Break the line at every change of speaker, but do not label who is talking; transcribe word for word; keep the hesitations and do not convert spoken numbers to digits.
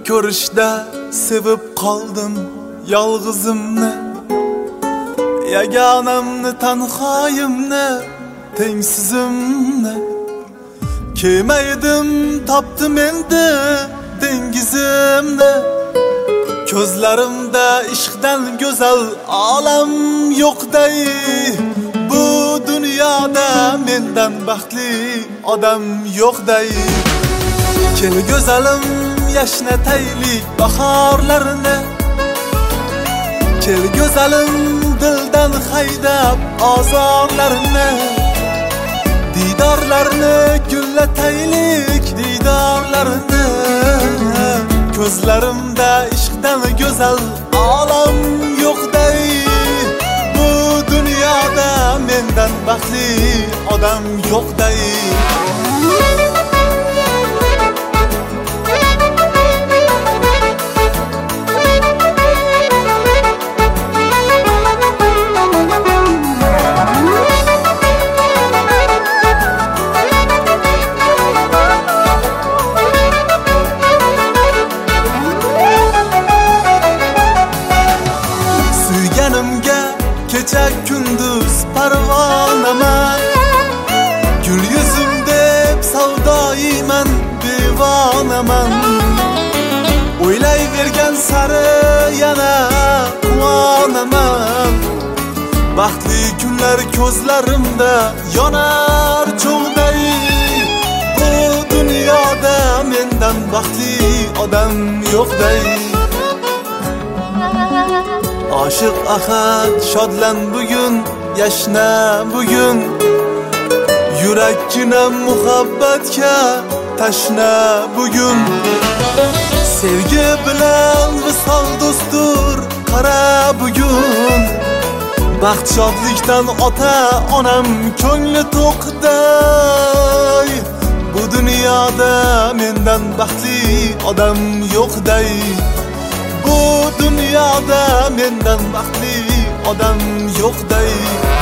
ko'rishda sevib qoldim yolg'izimni, yagonamni, tanhoyimni, tengsizimni. Kemaydim topdim endi dengizimni. Ko'zlarimda ishqdan go'zal olam yo'qday. Bu dunyoda mendan baxtli odam yo'qday. Kel go'zalim yashnataylik bahorlarni. Kel go'zalim dildan haydab ozorlarni. Didorlarni gullataylik didorlarni. Ko'zlarimda ishqdan go'zal olam yo'qday. Bu dunyoda mendan baxtli odam yo'qday. Kecha kunduz parvonaman, gul yuzim deb savdoyiman, devonaman. O'ylayvergan sari yana quvonaman. Baxtli kunlar ko'zlarimda yonar cho'g'day. Bu dunyoda mendan baxtli odam yo'qday. Aşık ahad şadlan bugün, yashna bugün. Yurakkina muhabbatga tashna bugün. Sevgi bilan visol do'stur qara bugün. Baxt shodlikdan ota onam ko'ngli to'qday. Bu dunyoda mendan baxtli odam yo'qday. Bu dunyoda mendan baxtli odam yo'qday.